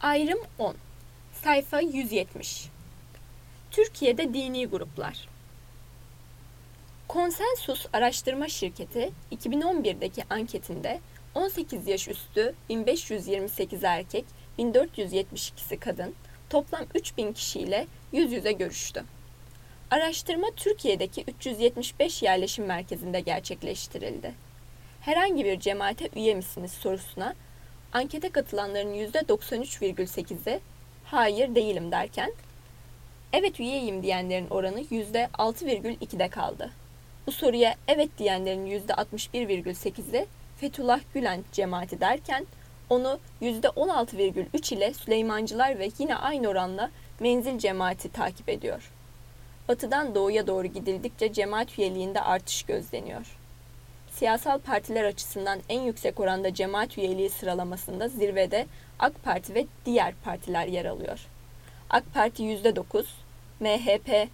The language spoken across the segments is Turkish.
Ayrım 10. Sayfa 170. Türkiye'de dini gruplar. Konsensus Araştırma Şirketi 2011'deki anketinde 18 yaş üstü 1528 erkek, 1472'si kadın, toplam 3000 kişiyle yüz yüze görüştü. Araştırma Türkiye'deki 375 yerleşim merkezinde gerçekleştirildi. Herhangi bir cemaate üye misiniz sorusuna ankete katılanların %93,8'i hayır değilim derken, evet üyeyim diyenlerin oranı %6,2'de kaldı. Bu soruya evet diyenlerin %61,8'i Fethullah Gülen cemaati derken, onu %16,3 ile Süleymancılar ve yine aynı oranla Menzil cemaati takip ediyor. Batıdan doğuya doğru gidildikçe cemaat üyeliğinde artış gözleniyor. Siyasal partiler açısından en yüksek oranda cemaat üyeliği sıralamasında zirvede AK Parti ve diğer partiler yer alıyor. AK Parti %9, MHP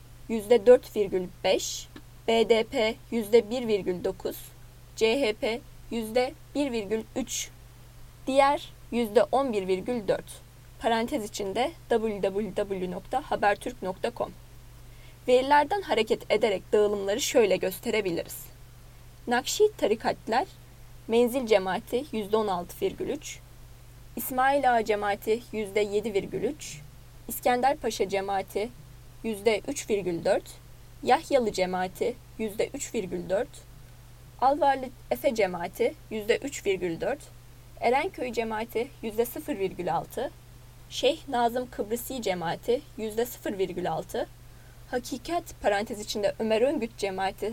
%4,5, BDP %1,9, CHP %1,3, diğer %11,4. Parantez içinde www.haberturk.com. Verilerden hareket ederek dağılımları şöyle gösterebiliriz. Nakşi tarikatlar, Menzil cemaati %16,3, İsmail Ağa cemaati %7,3, İskenderpaşa cemaati %3,4, Yahyalı cemaati %3,4, Alvarlı Efe cemaati %3,4, Erenköy cemaati %0,6, Şeyh Nazım Kıbrısi cemaati %0,6, Hakikat parantez içinde Ömer Öngüt cemaati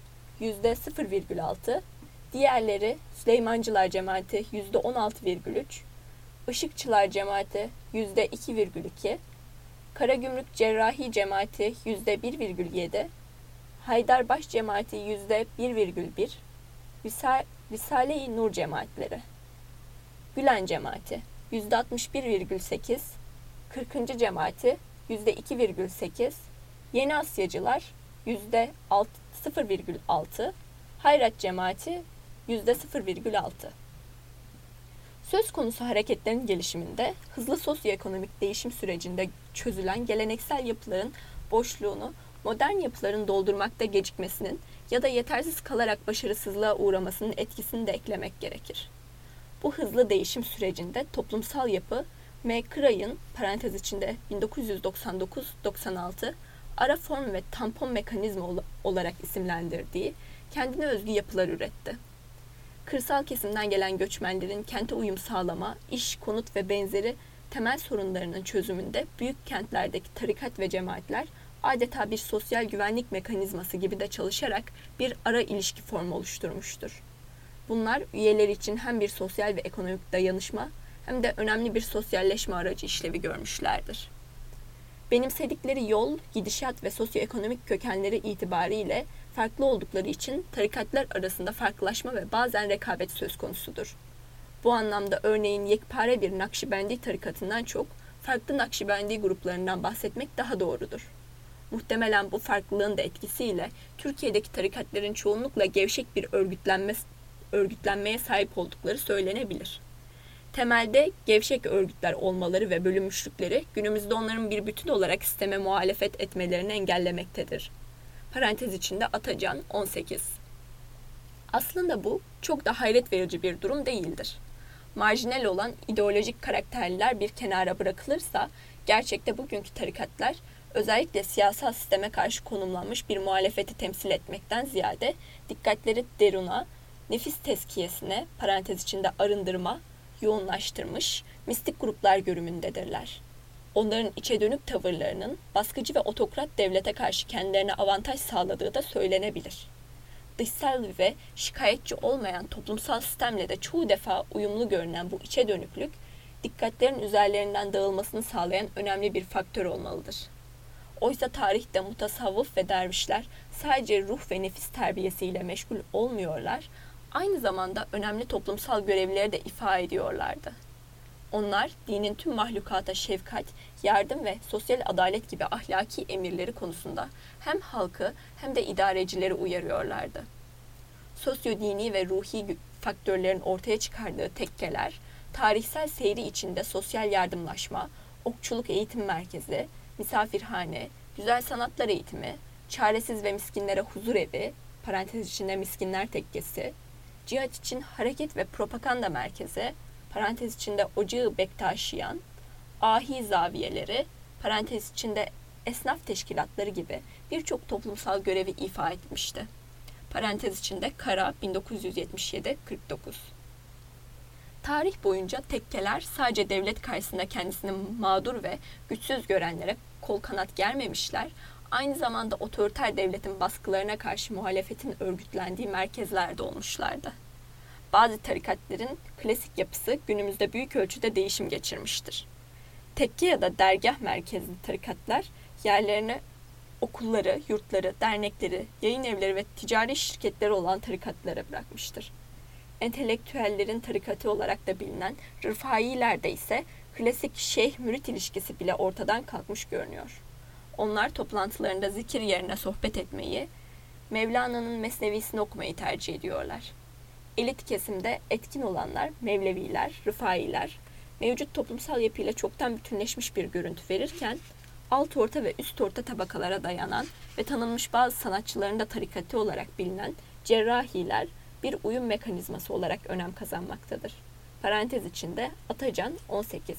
%0,6, diğerleri Süleymancılar cemaati %16,3, Işıkçılar cemaati %2,2, Karagümrük Cerrahi cemaati %1,7, Haydarbaş cemaati %1,1, Risale-i Nur cemaatleri. Gülen cemaati %61,8, 40. cemaati %2,8, Yeni Asyacılar %0,6, Hayrat cemaati %0,6. Söz konusu hareketlerin gelişiminde hızlı sosyoekonomik değişim sürecinde çözülen geleneksel yapıların boşluğunu modern yapıların doldurmakta gecikmesinin ya da yetersiz kalarak başarısızlığa uğramasının etkisini de eklemek gerekir. Bu hızlı değişim sürecinde toplumsal yapı, M. Cray'ın parantez içinde 1999-96 ara form ve tampon mekanizma olarak isimlendirdiği kendine özgü yapılar üretti. Kırsal kesimden gelen göçmenlerin kente uyum sağlama, iş, konut ve benzeri temel sorunlarının çözümünde büyük kentlerdeki tarikat ve cemaatler adeta bir sosyal güvenlik mekanizması gibi de çalışarak bir ara ilişki formu oluşturmuştur. Bunlar üyeleri için hem bir sosyal ve ekonomik dayanışma hem de önemli bir sosyalleşme aracı işlevi görmüşlerdir. Benimsedikleri yol, gidişat ve sosyoekonomik kökenleri itibariyle farklı oldukları için tarikatlar arasında farklılaşma ve bazen rekabet söz konusudur. Bu anlamda örneğin yekpare bir Nakşibendi tarikatından çok farklı Nakşibendi gruplarından bahsetmek daha doğrudur. Muhtemelen bu farklılığın da etkisiyle Türkiye'deki tarikatların çoğunlukla gevşek bir örgütlenmeye sahip oldukları söylenebilir. Temelde gevşek örgütler olmaları ve bölünmüşlükleri günümüzde onların bir bütün olarak sisteme muhalefet etmelerini engellemektedir. Parantez içinde Atacan 18. Aslında bu çok da hayret verici bir durum değildir. Marjinal olan ideolojik karakterliler bir kenara bırakılırsa gerçekte bugünkü tarikatlar özellikle siyasal sisteme karşı konumlanmış bir muhalefeti temsil etmekten ziyade dikkatleri deruna, nefis tezkiyesine, parantez içinde arındırma, yoğunlaştırmış mistik gruplar görümündedirler. Onların içe dönük tavırlarının baskıcı ve otokrat devlete karşı kendilerine avantaj sağladığı da söylenebilir. Dışsal ve şikayetçi olmayan toplumsal sistemle de çoğu defa uyumlu görünen bu içe dönüklük, dikkatlerin üzerlerinden dağılmasını sağlayan önemli bir faktör olmalıdır. Oysa tarihte mutasavvıf ve dervişler sadece ruh ve nefis terbiyesiyle meşgul olmuyorlar, aynı zamanda önemli toplumsal görevleri de ifa ediyorlardı. Onlar dinin tüm mahlukata şefkat, yardım ve sosyal adalet gibi ahlaki emirleri konusunda hem halkı hem de idarecileri uyarıyorlardı. Sosyodini ve ruhi faktörlerin ortaya çıkardığı tekkeler, tarihsel seyri içinde sosyal yardımlaşma, okçuluk eğitim merkezi, misafirhane, güzel sanatlar eğitimi, çaresiz ve miskinlere huzur evi, parantez içinde miskinler tekkesi, cihat için hareket ve propaganda merkezi, parantez içinde ocağı Bektaşiyan, ahi zaviyeleri, parantez içinde esnaf teşkilatları gibi birçok toplumsal görevi ifa etmişti. Parantez içinde Kara 1977-49. Tarih boyunca tekkeler sadece devlet karşısında kendisini mağdur ve güçsüz görenlere kol kanat germemişler, aynı zamanda otoriter devletin baskılarına karşı muhalefetin örgütlendiği merkezlerde olmuşlardı. Bazı tarikatların klasik yapısı günümüzde büyük ölçüde değişim geçirmiştir. Tekke ya da dergah merkezli tarikatlar yerlerine okulları, yurtları, dernekleri, yayın evleri ve ticari şirketleri olan tarikatlara bırakmıştır. Entelektüellerin tarikatı olarak da bilinen Rıfailerde ise klasik şeyh-mürit ilişkisi bile ortadan kalkmış görünüyor. Onlar toplantılarında zikir yerine sohbet etmeyi, Mevlana'nın Mesnevisini okumayı tercih ediyorlar. Elit kesimde etkin olanlar Mevleviler, Rıfailer, mevcut toplumsal yapıyla çoktan bütünleşmiş bir görüntü verirken, alt orta ve üst orta tabakalara dayanan ve tanınmış bazı sanatçıların da tarikatı olarak bilinen cerrahiler bir uyum mekanizması olarak önem kazanmaktadır. Parantez içinde Atacan 18.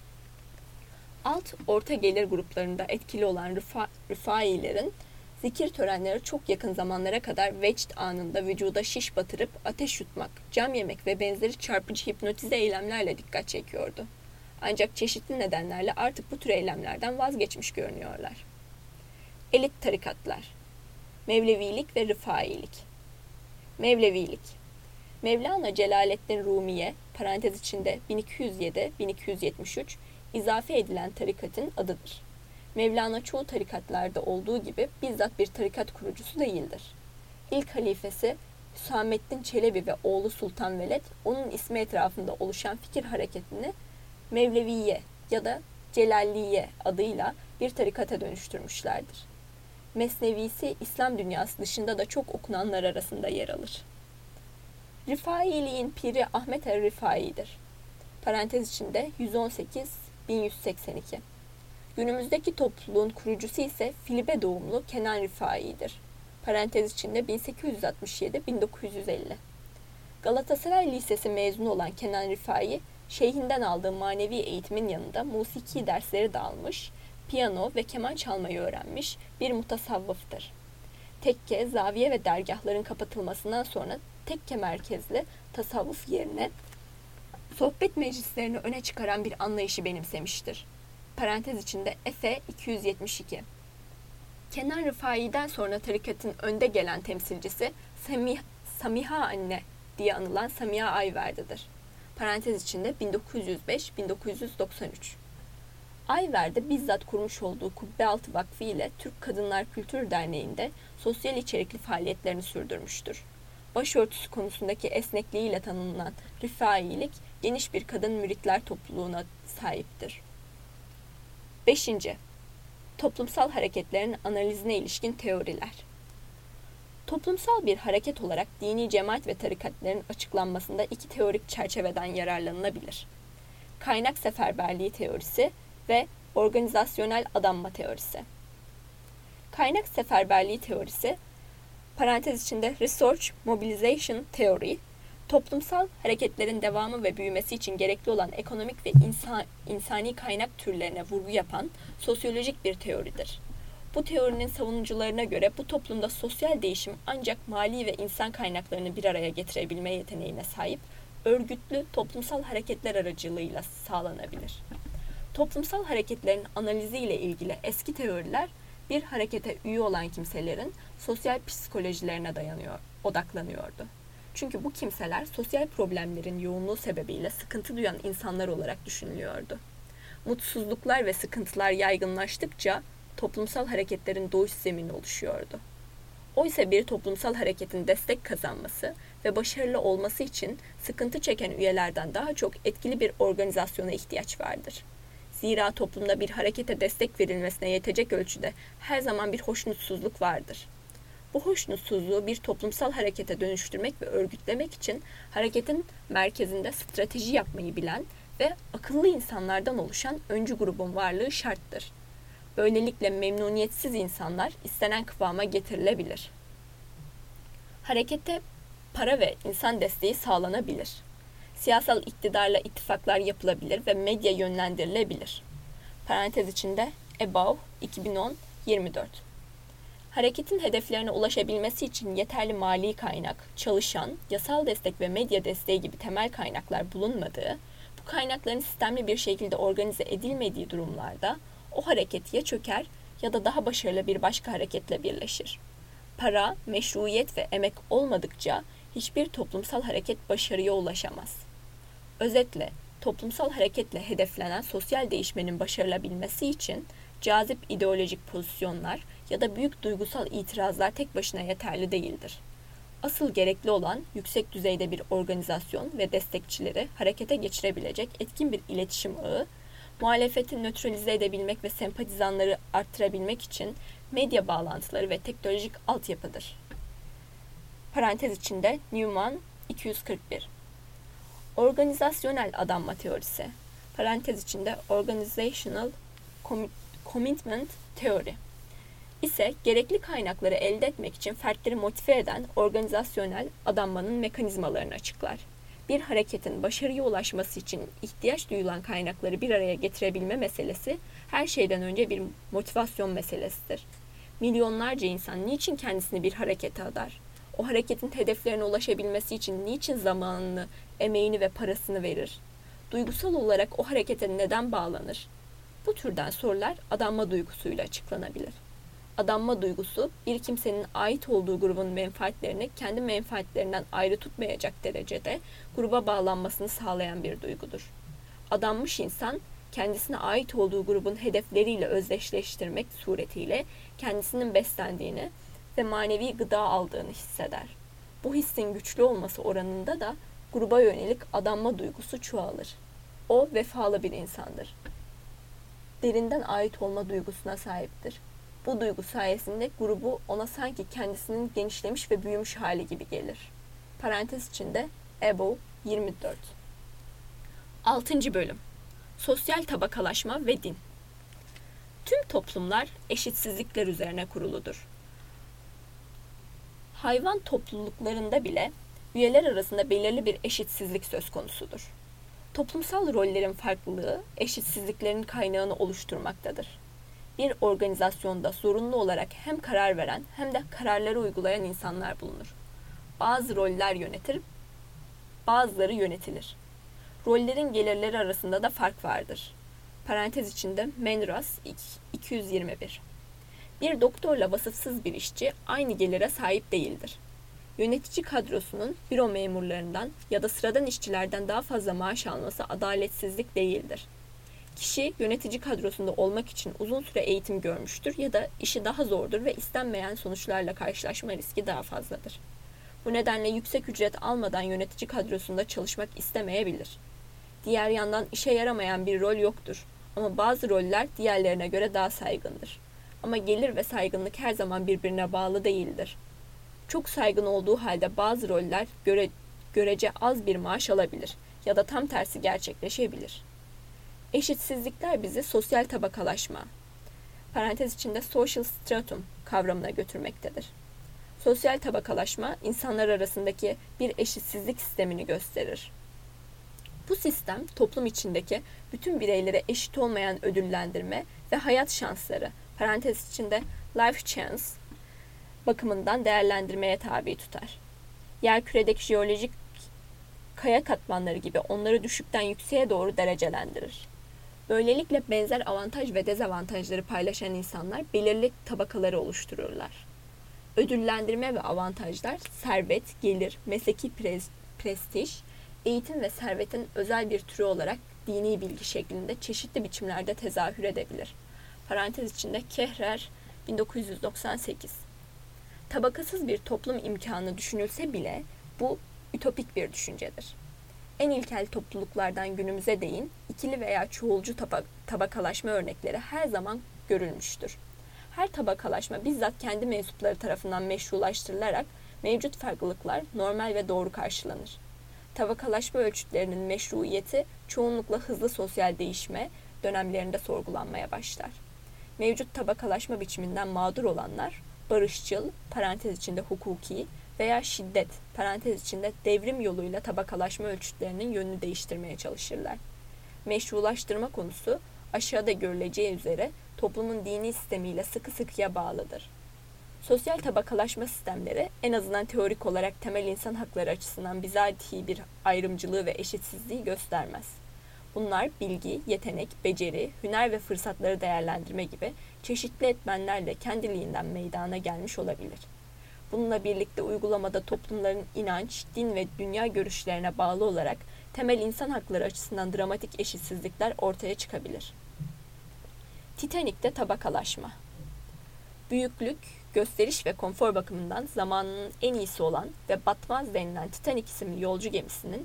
Alt orta gelir gruplarında etkili olan Rıfailerin zikir törenleri çok yakın zamanlara kadar vecd anında vücuda şiş batırıp ateş yutmak, cam yemek ve benzeri çarpıcı hipnotize eylemlerle dikkat çekiyordu. Ancak çeşitli nedenlerle artık bu tür eylemlerden vazgeçmiş görünüyorlar. Elit tarikatlar, Mevlevilik ve Rıfailik. Mevlevilik, Mevlana Celaleddin Rumiye, parantez içinde 1207-1273, izafe edilen tarikatın adıdır. Mevlana çoğu tarikatlarda olduğu gibi bizzat bir tarikat kurucusu değildir. İlk halifesi Hüsamettin Çelebi ve oğlu Sultan Veled, onun ismi etrafında oluşan fikir hareketini Mevleviye ya da Celalliye adıyla bir tarikata dönüştürmüşlerdir. Mesnevisi İslam dünyası dışında da çok okunanlar arasında yer alır. Rifailiğin piri Ahmet er-Rifai'dir. Parantez içinde 118-1182. Günümüzdeki topluluğun kurucusu ise Filibe doğumlu Kenan Rifai'dir. Parantez içinde 1867-1950. Galatasaray Lisesi mezunu olan Kenan Rifai, şeyhinden aldığı manevi eğitimin yanında musiki dersleri de almış, piyano ve keman çalmayı öğrenmiş bir mutasavvıftır. Tekke, zaviye ve dergahların kapatılmasından sonra tekke merkezli tasavvuf yerine sohbet meclislerini öne çıkaran bir anlayışı benimsemiştir. Parantez içinde Efe 272. Kenan Rifai'den sonra tarikatın önde gelen temsilcisi Samiha Anne diye anılan Samiha Ayverdi'dir. Parantez içinde 1905-1993. Ayverdi bizzat kurmuş olduğu Kubbealtı Vakfı ile Türk Kadınlar Kültür Derneği'nde sosyal içerikli faaliyetlerini sürdürmüştür. Başörtüsü konusundaki esnekliğiyle tanınan Rifailik, geniş bir kadın müritler topluluğuna sahiptir. 5. Toplumsal hareketlerin analizine ilişkin teoriler. Toplumsal bir hareket olarak dini cemaat ve tarikatların açıklanmasında iki teorik çerçeveden yararlanılabilir. Kaynak seferberliği teorisi ve organizasyonel adanma teorisi. Kaynak seferberliği teorisi, parantez içinde Research Mobilization Theory, toplumsal hareketlerin devamı ve büyümesi için gerekli olan ekonomik ve insani kaynak türlerine vurgu yapan sosyolojik bir teoridir. Bu teorinin savunucularına göre bu toplumda sosyal değişim ancak mali ve insan kaynaklarını bir araya getirebilme yeteneğine sahip örgütlü toplumsal hareketler aracılığıyla sağlanabilir. Toplumsal hareketlerin analizi ile ilgili eski teoriler bir harekete üye olan kimselerin sosyal psikolojilerine odaklanıyordu. Çünkü bu kimseler sosyal problemlerin yoğunluğu sebebiyle sıkıntı duyan insanlar olarak düşünülüyordu. Mutsuzluklar ve sıkıntılar yaygınlaştıkça toplumsal hareketlerin doğuş zemini oluşuyordu. Oysa bir toplumsal hareketin destek kazanması ve başarılı olması için sıkıntı çeken üyelerden daha çok etkili bir organizasyona ihtiyaç vardır. Zira toplumda bir harekete destek verilmesine yetecek ölçüde her zaman bir hoşnutsuzluk vardır. Bu hoşnutsuzluğu bir toplumsal harekete dönüştürmek ve örgütlemek için hareketin merkezinde strateji yapmayı bilen ve akıllı insanlardan oluşan öncü grubun varlığı şarttır. Böylelikle memnuniyetsiz insanlar istenen kıvama getirilebilir. Harekete para ve insan desteği sağlanabilir. Siyasal iktidarla ittifaklar yapılabilir ve medya yönlendirilebilir. Parantez içinde Above 2010 24. Hareketin hedeflerine ulaşabilmesi için yeterli mali kaynak, çalışan, yasal destek ve medya desteği gibi temel kaynaklar bulunmadığı, bu kaynakların sistemli bir şekilde organize edilmediği durumlarda o hareket ya çöker ya da daha başarılı bir başka hareketle birleşir. Para, meşruiyet ve emek olmadıkça hiçbir toplumsal hareket başarıya ulaşamaz. Özetle, toplumsal hareketle hedeflenen sosyal değişmenin başarılabilmesi için cazip ideolojik pozisyonlar ya da büyük duygusal itirazlar tek başına yeterli değildir. Asıl gerekli olan yüksek düzeyde bir organizasyon ve destekçileri harekete geçirebilecek etkin bir iletişim ağı, muhalefeti nötralize edebilmek ve sempatizanları arttırabilmek için medya bağlantıları ve teknolojik altyapıdır. Parantez içinde Newman 241. Organizasyonel adanma teorisi. Parantez içinde Organizational Commitment Theory ise gerekli kaynakları elde etmek için fertleri motive eden organizasyonel adanmanın mekanizmalarını açıklar. Bir hareketin başarıya ulaşması için ihtiyaç duyulan kaynakları bir araya getirebilme meselesi her şeyden önce bir motivasyon meselesidir. Milyonlarca insan niçin kendisini bir harekete adar? O hareketin hedeflerine ulaşabilmesi için niçin zamanını, emeğini ve parasını verir? Duygusal olarak o harekete neden bağlanır? Bu türden sorular adanma duygusuyla açıklanabilir. Adanma duygusu bir kimsenin ait olduğu grubun menfaatlerini kendi menfaatlerinden ayrı tutmayacak derecede gruba bağlanmasını sağlayan bir duygudur. Adanmış insan kendisine ait olduğu grubun hedefleriyle özdeşleştirmek suretiyle kendisinin beslendiğini ve manevi gıda aldığını hisseder. Bu hissin güçlü olması oranında da gruba yönelik adanma duygusu çoğalır. O vefalı bir insandır. Derinden ait olma duygusuna sahiptir. Bu duygu sayesinde grubu ona sanki kendisinin genişlemiş ve büyümüş hali gibi gelir. Parantez içinde Above 24. 6. bölüm. Sosyal tabakalaşma ve din. Tüm toplumlar eşitsizlikler üzerine kuruludur. Hayvan topluluklarında bile üyeler arasında belirli bir eşitsizlik söz konusudur. Toplumsal rollerin farklılığı eşitsizliklerin kaynağını oluşturmaktadır. Bir organizasyonda zorunlu olarak hem karar veren hem de kararları uygulayan insanlar bulunur. Bazı roller yönetir, bazıları yönetilir. Rollerin gelirleri arasında da fark vardır. Parantez içinde Menras 221. Bir doktorla vasıfsız bir işçi aynı gelire sahip değildir. Yönetici kadrosunun büro memurlarından ya da sıradan işçilerden daha fazla maaş alması adaletsizlik değildir. Kişi yönetici kadrosunda olmak için uzun süre eğitim görmüştür ya da işi daha zordur ve istenmeyen sonuçlarla karşılaşma riski daha fazladır. Bu nedenle yüksek ücret almadan yönetici kadrosunda çalışmak istemeyebilir. Diğer yandan işe yaramayan bir rol yoktur ama bazı roller diğerlerine göre daha saygındır. Ama gelir ve saygınlık her zaman birbirine bağlı değildir. Çok saygın olduğu halde bazı roller görece az bir maaş alabilir ya da tam tersi gerçekleşebilir. Eşitsizlikler bizi sosyal tabakalaşma, parantez içinde social stratum kavramına götürmektedir. Sosyal tabakalaşma, insanlar arasındaki bir eşitsizlik sistemini gösterir. Bu sistem, toplum içindeki bütün bireylere eşit olmayan ödüllendirme ve hayat şansları, parantez içinde life chance, bakımından değerlendirmeye tabi tutar. Yerküredeki jeolojik kaya katmanları gibi onları düşükten yükseğe doğru derecelendirir. Böylelikle benzer avantaj ve dezavantajları paylaşan insanlar belirli tabakaları oluştururlar. Ödüllendirme ve avantajlar, servet, gelir, mesleki prestij, eğitim ve servetin özel bir türü olarak dini bilgi şeklinde çeşitli biçimlerde tezahür edebilir. Parantez içinde Kehrer 1998. Tabakasız bir toplum imkanı düşünülse bile bu ütopik bir düşüncedir. En ilkel topluluklardan günümüze değin ikili veya çoğulcu tabakalaşma örnekleri her zaman görülmüştür. Her tabakalaşma bizzat kendi mensupları tarafından meşrulaştırılarak mevcut farklılıklar normal ve doğru karşılanır. Tabakalaşma ölçütlerinin meşruiyeti çoğunlukla hızlı sosyal değişme dönemlerinde sorgulanmaya başlar. Mevcut tabakalaşma biçiminden mağdur olanlar barışçıl, parantez içinde hukuki veya şiddet, parantez içinde devrim yoluyla tabakalaşma ölçütlerinin yönünü değiştirmeye çalışırlar. Meşrulaştırma konusu aşağıda görüleceği üzere toplumun dini sistemiyle sıkı sıkıya bağlıdır. Sosyal tabakalaşma sistemleri en azından teorik olarak temel insan hakları açısından bizatihi bir ayrımcılığı ve eşitsizliği göstermez. Bunlar bilgi, yetenek, beceri, hüner ve fırsatları değerlendirme gibi çeşitli etmenlerle kendiliğinden meydana gelmiş olabilir. Bununla birlikte uygulamada toplumların inanç, din ve dünya görüşlerine bağlı olarak temel insan hakları açısından dramatik eşitsizlikler ortaya çıkabilir. Titanik'te tabakalaşma. Büyüklük, gösteriş ve konfor bakımından zamanının en iyisi olan ve batmaz denilen Titanic isimli yolcu gemisinin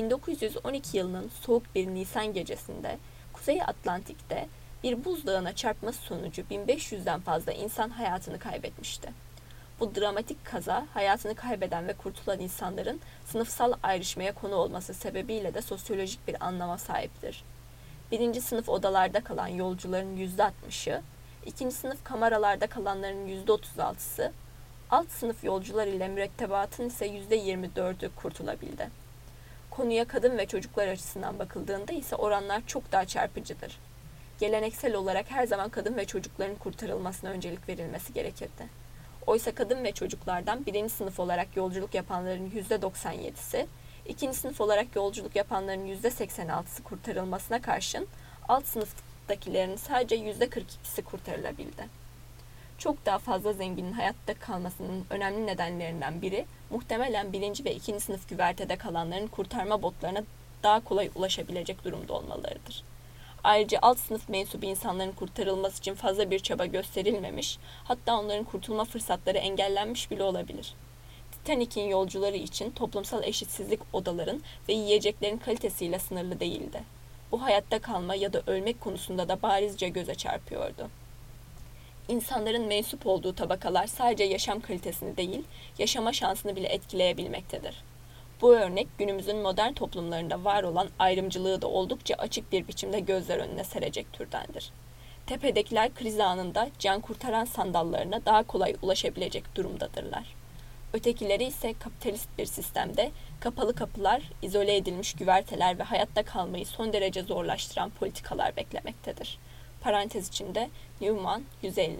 1912 yılının soğuk bir Nisan gecesinde Kuzey Atlantik'te bir buzdağına çarpması sonucu 1500'den fazla insan hayatını kaybetmişti. Bu dramatik kaza hayatını kaybeden ve kurtulan insanların sınıfsal ayrışmaya konu olması sebebiyle de sosyolojik bir anlama sahiptir. Birinci sınıf odalarda kalan yolcuların %60'ı, ikinci sınıf kameralarda kalanların %36'sı, alt sınıf yolcular ile mürettebatın ise %24'ü kurtulabildi. Konuya kadın ve çocuklar açısından bakıldığında ise oranlar çok daha çarpıcıdır. Geleneksel olarak her zaman kadın ve çocukların kurtarılmasına öncelik verilmesi gerekirdi. Oysa kadın ve çocuklardan birinci sınıf olarak yolculuk yapanların %97'si, ikinci sınıf olarak yolculuk yapanların %86'sı kurtarılmasına karşın alt sınıftakilerin sadece %42'si kurtarılabildi. Çok daha fazla zenginin hayatta kalmasının önemli nedenlerinden biri, muhtemelen birinci ve ikinci sınıf güvertede kalanların kurtarma botlarına daha kolay ulaşabilecek durumda olmalarıdır. Ayrıca alt sınıf mensubu insanların kurtarılması için fazla bir çaba gösterilmemiş, hatta onların kurtulma fırsatları engellenmiş bile olabilir. Titanic'in yolcuları için toplumsal eşitsizlik odaların ve yiyeceklerin kalitesiyle sınırlı değildi. Bu hayatta kalma ya da ölmek konusunda da barizce göze çarpıyordu. İnsanların mensup olduğu tabakalar sadece yaşam kalitesini değil, yaşama şansını bile etkileyebilmektedir. Bu örnek günümüzün modern toplumlarında var olan ayrımcılığı da oldukça açık bir biçimde gözler önüne serecek türdendir. Tepedekiler kriz anında can kurtaran sandallarına daha kolay ulaşabilecek durumdadırlar. Ötekileri ise kapitalist bir sistemde kapalı kapılar, izole edilmiş güverteler ve hayatta kalmayı son derece zorlaştıran politikalar beklemektedir. Parantez içinde Newman 150.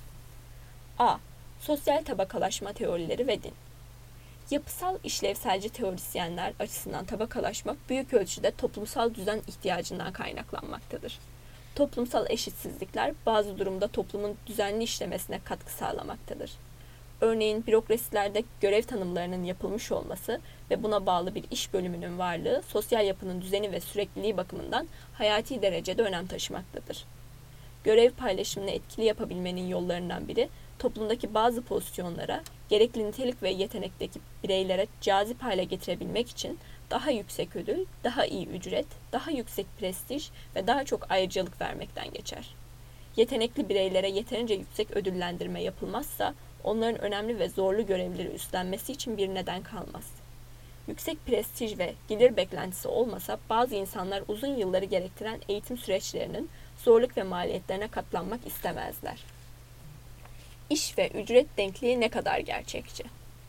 A. Sosyal tabakalaşma teorileri ve din. Yapısal işlevselci teorisyenler açısından tabakalaşma büyük ölçüde toplumsal düzen ihtiyacından kaynaklanmaktadır. Toplumsal eşitsizlikler bazı durumda toplumun düzenli işlemesine katkı sağlamaktadır. Örneğin bürokrasilerde görev tanımlarının yapılmış olması ve buna bağlı bir iş bölümünün varlığı sosyal yapının düzeni ve sürekliliği bakımından hayati derecede önem taşımaktadır. Görev paylaşımını etkili yapabilmenin yollarından biri toplumdaki bazı pozisyonlara gerekli nitelik ve yetenekteki bireylere cazip hale getirebilmek için daha yüksek ödül, daha iyi ücret, daha yüksek prestij ve daha çok ayrıcalık vermekten geçer. Yetenekli bireylere yeterince yüksek ödüllendirme yapılmazsa onların önemli ve zorlu görevleri üstlenmesi için bir neden kalmaz. Yüksek prestij ve gelir beklentisi olmasa bazı insanlar uzun yılları gerektiren eğitim süreçlerinin zorluk ve maliyetlerine katlanmak istemezler. İş ve ücret denkliği ne kadar gerçekçi?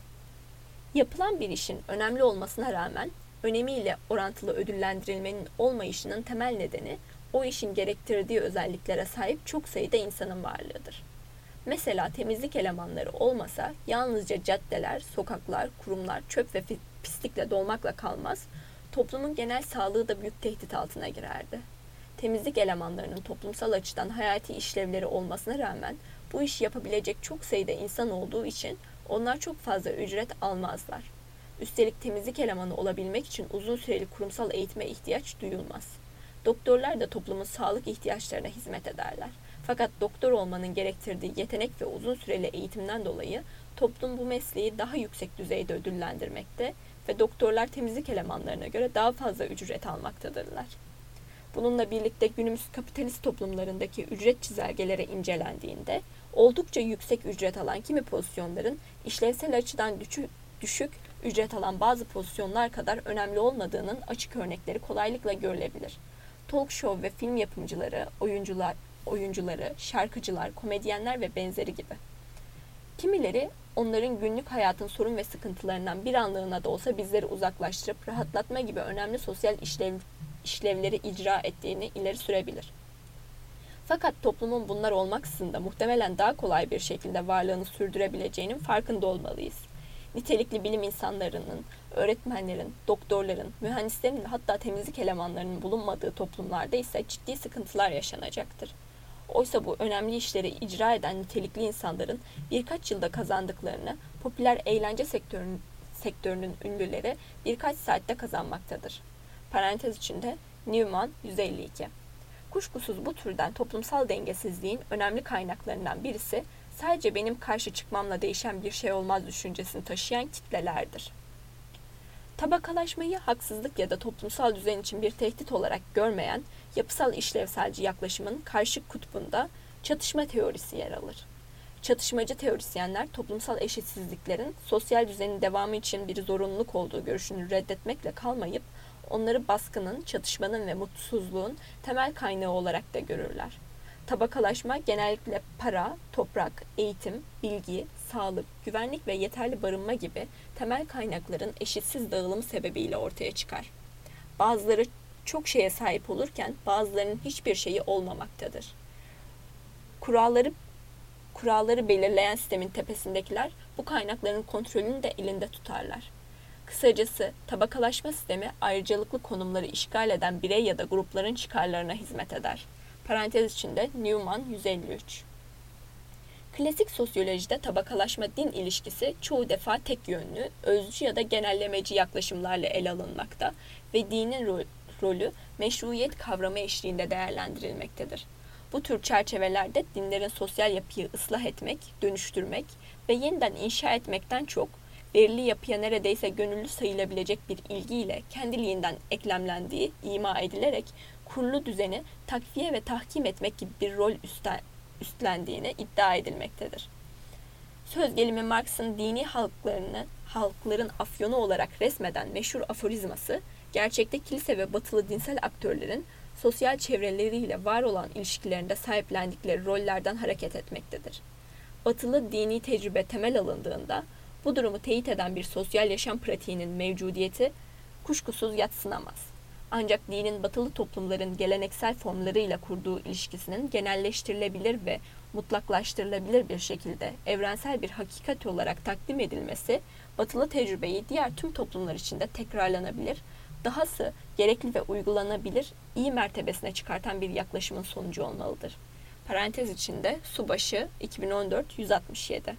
Yapılan bir işin önemli olmasına rağmen önemiyle orantılı ödüllendirilmenin olmayışının temel nedeni o işin gerektirdiği özelliklere sahip çok sayıda insanın varlığıdır. Mesela temizlik elemanları olmasa yalnızca caddeler, sokaklar, kurumlar çöp ve pislikle dolmakla kalmaz, toplumun genel sağlığı da büyük tehdit altına girerdi. Temizlik elemanlarının toplumsal açıdan hayati işlevleri olmasına rağmen bu işi yapabilecek çok sayıda insan olduğu için onlar çok fazla ücret almazlar. Üstelik temizlik elemanı olabilmek için uzun süreli kurumsal eğitime ihtiyaç duyulmaz. Doktorlar da toplumun sağlık ihtiyaçlarına hizmet ederler. Fakat doktor olmanın gerektirdiği yetenek ve uzun süreli eğitimden dolayı toplum bu mesleği daha yüksek düzeyde ödüllendirmekte ve doktorlar temizlik elemanlarına göre daha fazla ücret almaktadırlar. Bununla birlikte günümüz kapitalist toplumlarındaki ücret çizelgeleri incelendiğinde oldukça yüksek ücret alan kimi pozisyonların işlevsel açıdan düşük ücret alan bazı pozisyonlar kadar önemli olmadığının açık örnekleri kolaylıkla görülebilir. Talk show ve film yapımcıları, oyuncuları, şarkıcılar, komedyenler ve benzeri gibi. Kimileri onların günlük hayatın sorun ve sıkıntılarından bir anlığına da olsa bizleri uzaklaştırıp rahatlatma gibi önemli sosyal işlevleri icra ettiğini ileri sürebilir. Fakat toplumun bunlar olmaksızın da muhtemelen daha kolay bir şekilde varlığını sürdürebileceğinin farkında olmalıyız. Nitelikli bilim insanlarının, öğretmenlerin, doktorların, mühendislerin ve hatta temizlik elemanlarının bulunmadığı toplumlarda ise ciddi sıkıntılar yaşanacaktır. Oysa bu önemli işleri icra eden nitelikli insanların birkaç yılda kazandıklarını popüler eğlence sektörünün ünlüleri birkaç saatte kazanmaktadır. Parantez içinde Newman 152. Kuşkusuz bu türden toplumsal dengesizliğin önemli kaynaklarından birisi sadece benim karşı çıkmamla değişen bir şey olmaz düşüncesini taşıyan kitlelerdir. Tabakalaşmayı haksızlık ya da toplumsal düzen için bir tehdit olarak görmeyen yapısal işlevselci yaklaşımın karşı kutbunda çatışma teorisi yer alır. Çatışmacı teorisyenler toplumsal eşitsizliklerin sosyal düzenin devamı için bir zorunluluk olduğu görüşünü reddetmekle kalmayıp onları baskının, çatışmanın ve mutsuzluğun temel kaynağı olarak da görürler. Tabakalaşma genellikle para, toprak, eğitim, bilgi, sağlık, güvenlik ve yeterli barınma gibi temel kaynakların eşitsiz dağılımı sebebiyle ortaya çıkar. Bazıları çok şeye sahip olurken bazılarının hiçbir şeyi olmamaktadır. Kuralları belirleyen sistemin tepesindekiler bu kaynakların kontrolünü de elinde tutarlar. Kısacası tabakalaşma sistemi ayrıcalıklı konumları işgal eden birey ya da grupların çıkarlarına hizmet eder. Parantez içinde Newman 153. Klasik sosyolojide tabakalaşma-din ilişkisi çoğu defa tek yönlü, özcü ya da genellemeci yaklaşımlarla ele alınmakta ve dinin rolü meşruiyet kavramı eşliğinde değerlendirilmektedir. Bu tür çerçevelerde dinlerin sosyal yapıyı ıslah etmek, dönüştürmek ve yeniden inşa etmekten çok, verili yapıya neredeyse gönüllü sayılabilecek bir ilgiyle kendiliğinden eklemlendiği ima edilerek kurulu düzeni takviye ve tahkim etmek gibi bir rol üstlendiğini iddia edilmektedir. Söz gelimi Marx'ın dini halkların afyonu olarak resmeden meşhur aforizması, gerçekte kilise ve batılı dinsel aktörlerin sosyal çevreleriyle var olan ilişkilerinde sahiplendikleri rollerden hareket etmektedir. Batılı dini tecrübe temel alındığında, bu durumu teyit eden bir sosyal yaşam pratiğinin mevcudiyeti kuşkusuz yadsınamaz. Ancak dinin batılı toplumların geleneksel formlarıyla kurduğu ilişkisinin genelleştirilebilir ve mutlaklaştırılabilir bir şekilde evrensel bir hakikat olarak takdim edilmesi, batılı tecrübeyi diğer tüm toplumlar içinde tekrarlanabilir, dahası gerekli ve uygulanabilir, iyi mertebesine çıkartan bir yaklaşımın sonucu olmalıdır. Parantez içinde Subaşı 2014 167.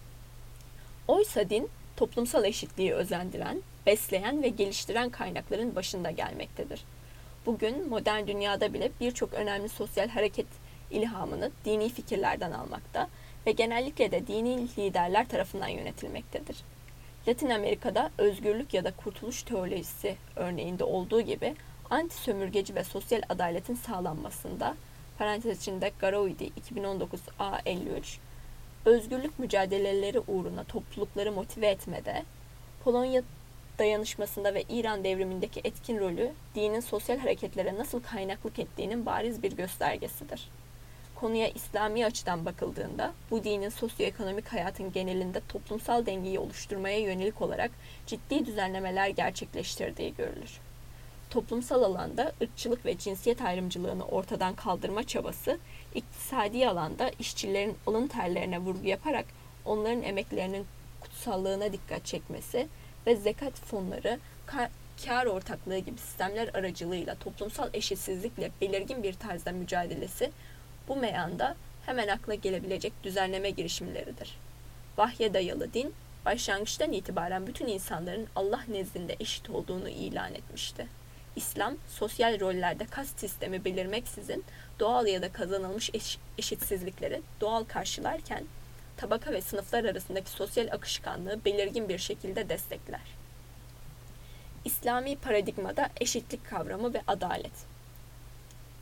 Oysa din, toplumsal eşitliği özendiren, besleyen ve geliştiren kaynakların başında gelmektedir. Bugün modern dünyada bile birçok önemli sosyal hareket ilhamını dini fikirlerden almakta ve genellikle de dini liderler tarafından yönetilmektedir. Latin Amerika'da özgürlük ya da kurtuluş teolojisi örneğinde olduğu gibi anti-sömürgeci ve sosyal adaletin sağlanmasında, parantez içinde Garoidi 2019 A53, özgürlük mücadeleleri uğruna toplulukları motive etmede, Polonya dayanışmasında ve İran devrimindeki etkin rolü dinin sosyal hareketlere nasıl kaynaklık ettiğinin bariz bir göstergesidir. Konuya İslami açıdan bakıldığında bu dinin sosyoekonomik hayatın genelinde toplumsal dengeyi oluşturmaya yönelik olarak ciddi düzenlemeler gerçekleştirdiği görülür. Toplumsal alanda ırkçılık ve cinsiyet ayrımcılığını ortadan kaldırma çabası, iktisadi alanda işçilerin alın terlerine vurgu yaparak onların emeklerinin kutsallığına dikkat çekmesi ve zekat fonları, kar ortaklığı gibi sistemler aracılığıyla toplumsal eşitsizlikle belirgin bir tarzda mücadelesi, bu meyanda hemen akla gelebilecek düzenleme girişimleridir. Vahye dayalı din, başlangıçtan itibaren bütün insanların Allah nezdinde eşit olduğunu ilan etmişti. İslam, sosyal rollerde kast sistemi belirmeksizin doğal ya da kazanılmış eşitsizlikleri doğal karşılarken, tabaka ve sınıflar arasındaki sosyal akışkanlığı belirgin bir şekilde destekler. İslami paradigmada eşitlik kavramı ve adalet.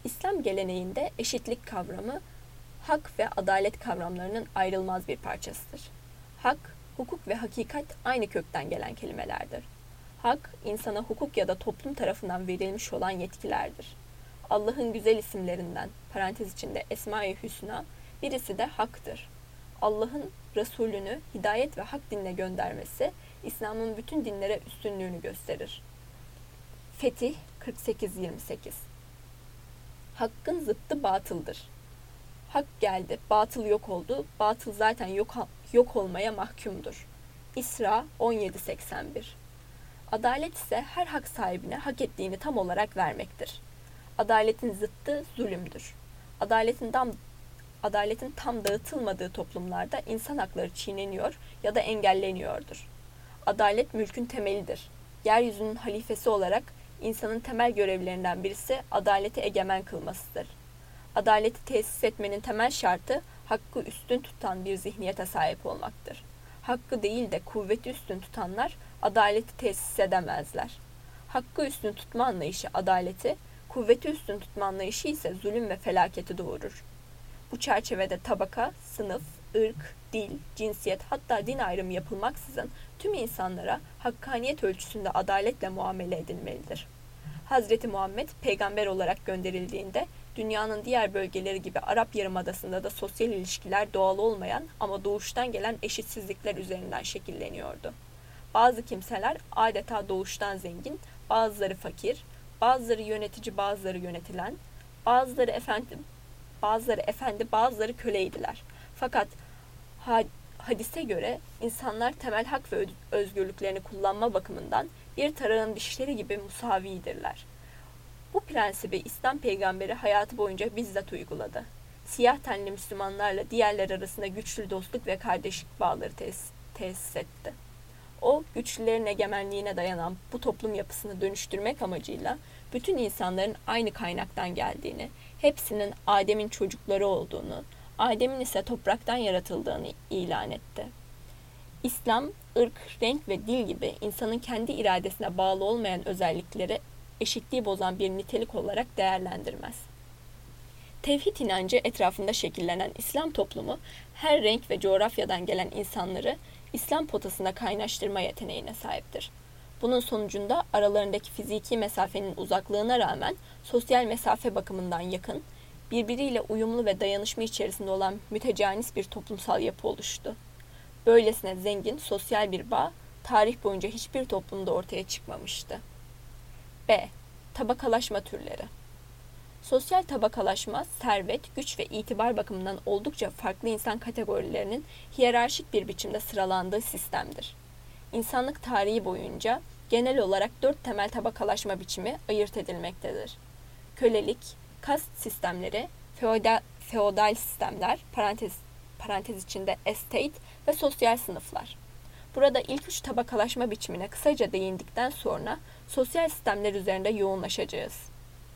İslam geleneğinde eşitlik kavramı, hak ve adalet kavramlarının ayrılmaz bir parçasıdır. Hak, hukuk ve hakikat aynı kökten gelen kelimelerdir. Hak, insana hukuk ya da toplum tarafından verilmiş olan yetkilerdir. Allah'ın güzel isimlerinden, parantez içinde Esma-i Hüsna, birisi de haktır. Allah'ın Resulünü hidayet ve hak dinine göndermesi, İslam'ın bütün dinlere üstünlüğünü gösterir. Fetih 48-28. Hakkın zıttı batıldır. Hak geldi, batıl yok oldu, batıl zaten yok olmaya mahkumdur. İsra 17-81. Adalet ise her hak sahibine hak ettiğini tam olarak vermektir. Adaletin zıttı zulümdür. Adaletin tam dağıtılmadığı toplumlarda insan hakları çiğneniyor ya da engelleniyordur. Adalet mülkün temelidir. Yeryüzünün halifesi olarak insanın temel görevlerinden birisi adaleti egemen kılmasıdır. Adaleti tesis etmenin temel şartı hakkı üstün tutan bir zihniyete sahip olmaktır. Hakkı değil de kuvveti üstün tutanlar adaleti tesis edemezler. Hakkı üstün tutma anlayışı adaleti, kuvveti üstün tutma anlayışı ise zulüm ve felaketi doğurur. Bu çerçevede tabaka, sınıf, ırk, dil, cinsiyet hatta din ayrımı yapılmaksızın tüm insanlara hakkaniyet ölçüsünde adaletle muamele edilmelidir. Hazreti Muhammed peygamber olarak gönderildiğinde dünyanın diğer bölgeleri gibi Arap Yarımadası'nda da sosyal ilişkiler doğal olmayan ama doğuştan gelen eşitsizlikler üzerinden şekilleniyordu. Bazı kimseler adeta doğuştan zengin, bazıları fakir, bazıları yönetici, bazıları yönetilen, bazıları efendi, bazıları köleydiler. Fakat hadise göre insanlar temel hak ve özgürlüklerini kullanma bakımından bir tarağın dişleri gibi musavidirler. Bu prensibi İslam peygamberi hayatı boyunca bizzat uyguladı. Siyah tenli Müslümanlarla diğerler arasında güçlü dostluk ve kardeşlik bağları tesis etti. O, güçlülerin egemenliğine dayanan bu toplum yapısını dönüştürmek amacıyla bütün insanların aynı kaynaktan geldiğini, hepsinin Adem'in çocukları olduğunu, Adem'in ise topraktan yaratıldığını ilan etti. İslam, ırk, renk ve dil gibi insanın kendi iradesine bağlı olmayan özellikleri eşitliği bozan bir nitelik olarak değerlendirmez. Tevhid inancı etrafında şekillenen İslam toplumu her renk ve coğrafyadan gelen insanları İslam potasına kaynaştırma yeteneğine sahiptir. Bunun sonucunda aralarındaki fiziki mesafenin uzaklığına rağmen sosyal mesafe bakımından yakın, birbiriyle uyumlu ve dayanışma içerisinde olan mütecanis bir toplumsal yapı oluştu. Böylesine zengin sosyal bir bağ tarih boyunca hiçbir toplumda ortaya çıkmamıştı. B. Tabakalaşma türleri. Sosyal tabakalaşma, servet, güç ve itibar bakımından oldukça farklı insan kategorilerinin hiyerarşik bir biçimde sıralandığı sistemdir. İnsanlık tarihi boyunca genel olarak 4 temel tabakalaşma biçimi ayırt edilmektedir. Kölelik, kast sistemleri, feodal sistemler, parantez içinde estate ve sosyal sınıflar. Burada ilk 3 tabakalaşma biçimine kısaca değindikten sonra sosyal sistemler üzerinde yoğunlaşacağız.